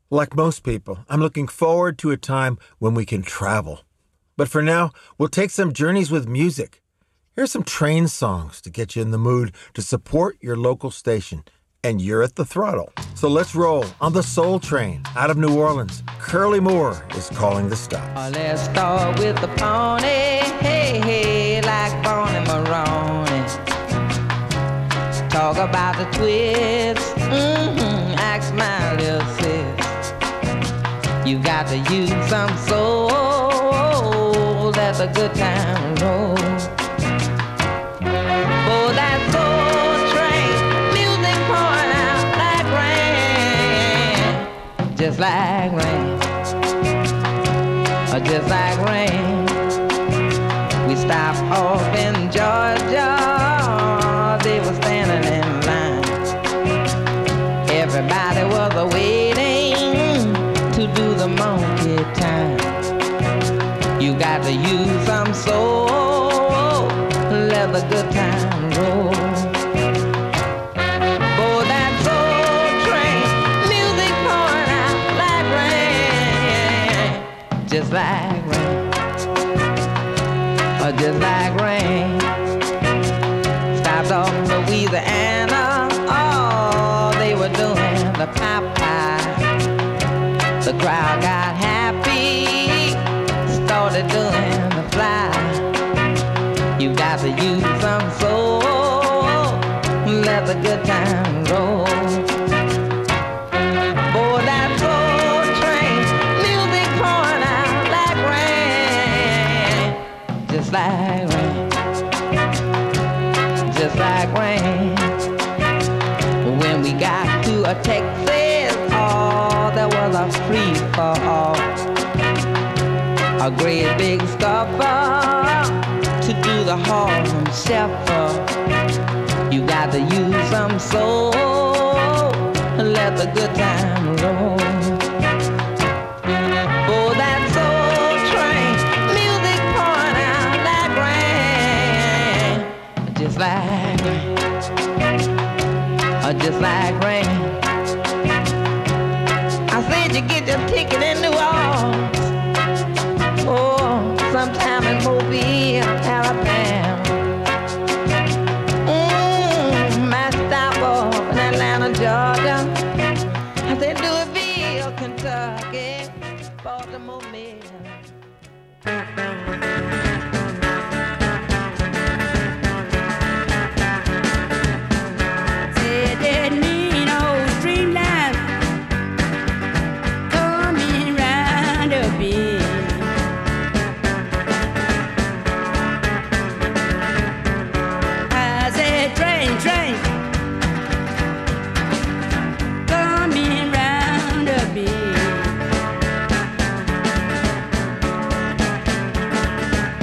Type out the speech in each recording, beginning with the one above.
Like most people, I'm looking forward to a time when we can travel. But for now, we'll take some journeys with music. Here's some train songs to get you in the mood to support your local station. And you're at the throttle. So let's roll on the Soul Train out of New Orleans. Curly Moore is calling the stops. Let's start with the pony. Hey, hey, like Bonnie Maroney. Talk about the twist. Ask my little sis. You got to use some soul. Let the good time roll. For that soul train, music pouring out like rain. Just like rain. Just like rain. We stopped off in Georgia. They were standing in line. Everybody was waiting to do the monkey time. You got to use some soul. Let the good time roll. For that soul train, music pouring out like rain. Just like rain. Just like rain. Stopped off in Louisiana. Oh, they were doing the Popeye. The crowd got happy. Started doing the fly. You got to use some soul. Let the good time roll. For that soul train, music pouring out like rain. Just like rain. Just like rain. When we got to a Texas, oh, there was a free for all. A great big scuffle to do the Harlem shuffle. You got to use some soul. Let the good time roll. For that soul train, music pouring out like rain. Just like rain. Just like rain. I said you get your ticket in New Orleans. Oh, sometime in Mobile, Alabama. My stop off in Atlanta, Georgia. I said Louisville, Kentucky, Baltimore, Maryland. Said that mean old streamline coming round a bend. I said train, train coming round a bend.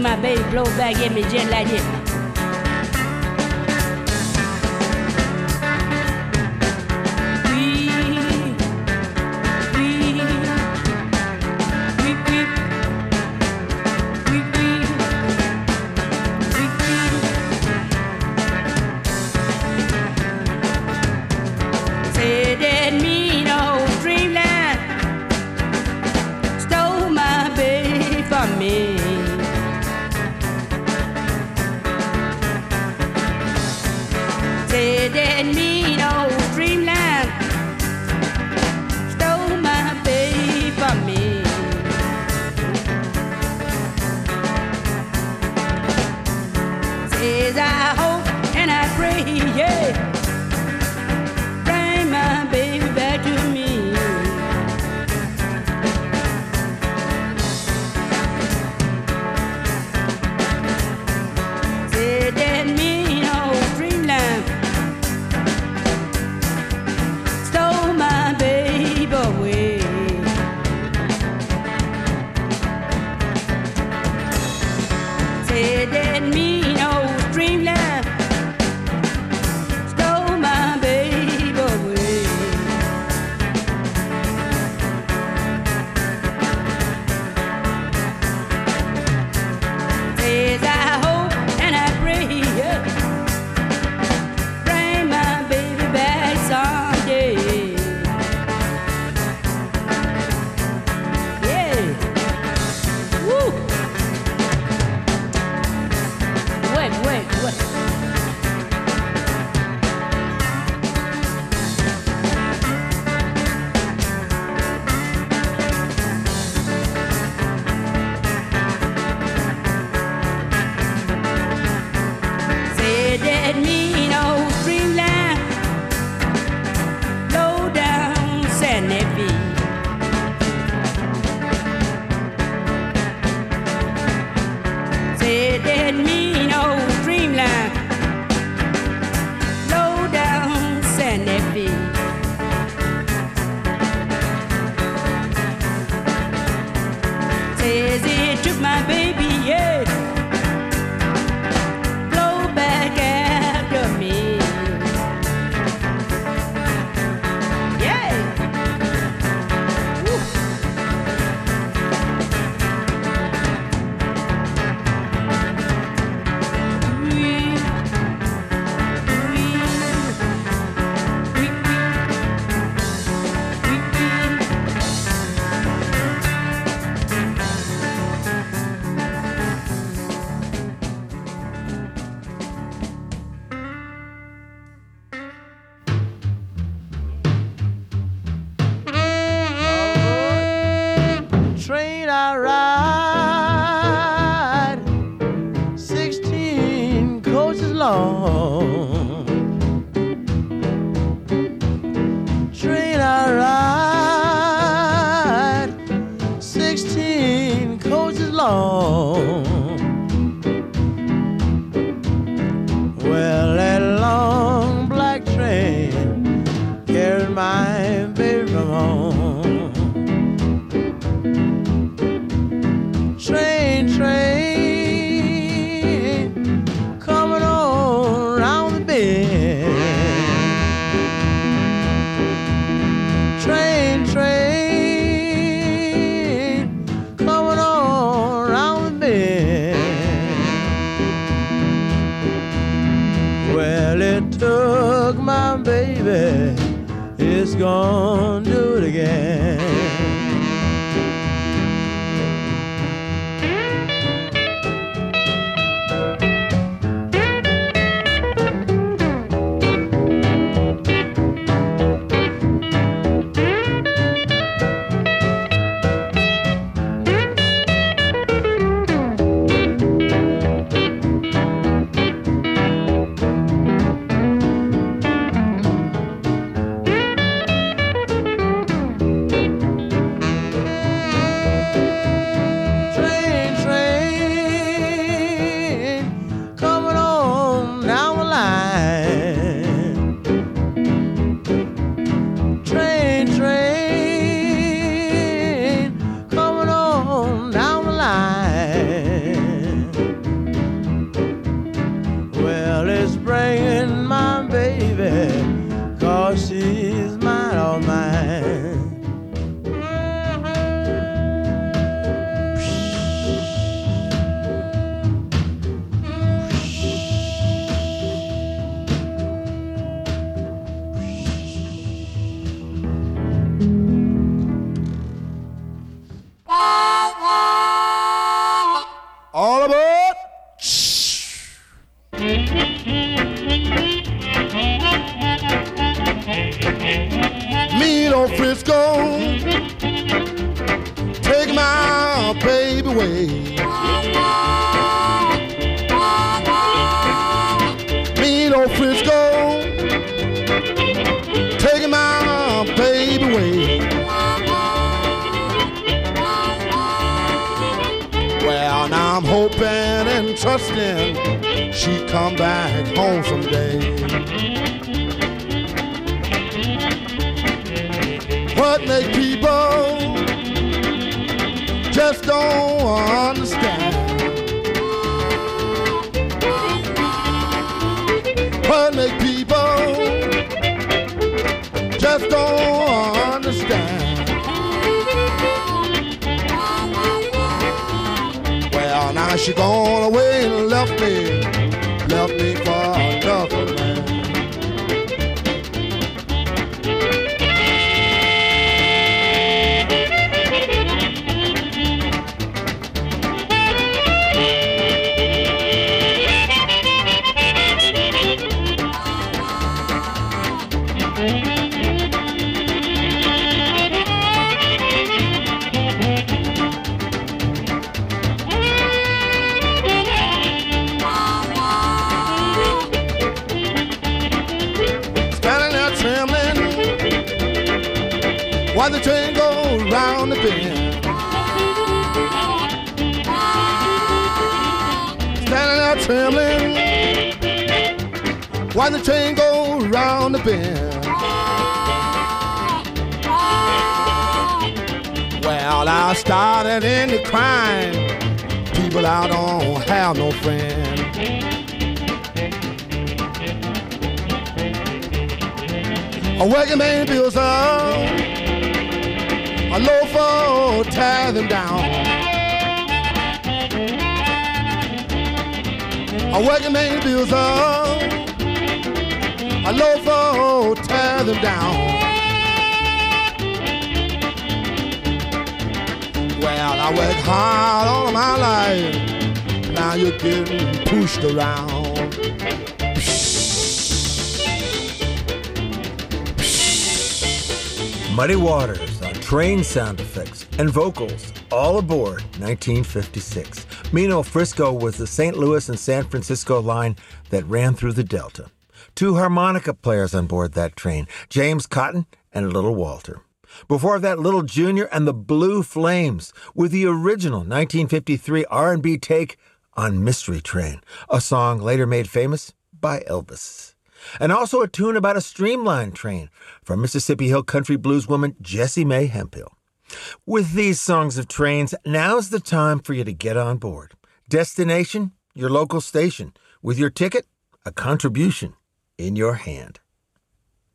my baby blow back at me just like this. Say that mean old dreamland stole my baby from me. Say that mean old dreamland stole my baby from me. Says I hope and I pray, yeah, bring my baby back to me. Say that mean old dreamland stole my baby away. Say that mean old dreamland stole my baby away. Says I hope and I pray, yeah, bring my baby back someday. Yeah. Woo. Wait. Say that mean old dreamland low down Sandy Beach. Say that mean old dreamland low down Sandy Beach. Says it took my baby, yeah, blow back after me. Yeah. Woo. Train I ride, 16 coaches long. Train I ride, 16 coaches long. Well, that long black train carried my baby from home. Train, coming on round the bend. Train, coming on round the bend. Well, it took my baby, it's gonna do it again. Well, it's bringing my baby, 'cause she's mine, all mine. All aboard! Meet old Frisco, take my baby away. Meet old Frisco, take my baby away. Well, now I'm hoping and trusting she come back home someday. What make people just don't understand? What make people just don't understand? Well, now she gone away and left me for another man. While the train goes round the bend, standing there trembling. While the train goes round the bend, well, I started into crying. People, I don't have no friend. A working man builds up, a loafer tear them down. A working man builds up, a loafer tear them down. Well, I work hard all of my life, now you're getting pushed around. Muddy Waters on train sound effects and vocals, all aboard 1956. Mino Frisco was the St. Louis and San Francisco line that ran through the Delta. 2 harmonica players on board that train, James Cotton and Little Walter. Before that, Little Junior and the Blue Flames with the original 1953 R&B take on Mystery Train, a song later made famous by Elvis. And also a tune about a streamlined train from Mississippi Hill country blueswoman Jessie Mae Hemphill. With these songs of trains, now's the time for you to get on board. Destination, your local station. With your ticket, a contribution in your hand.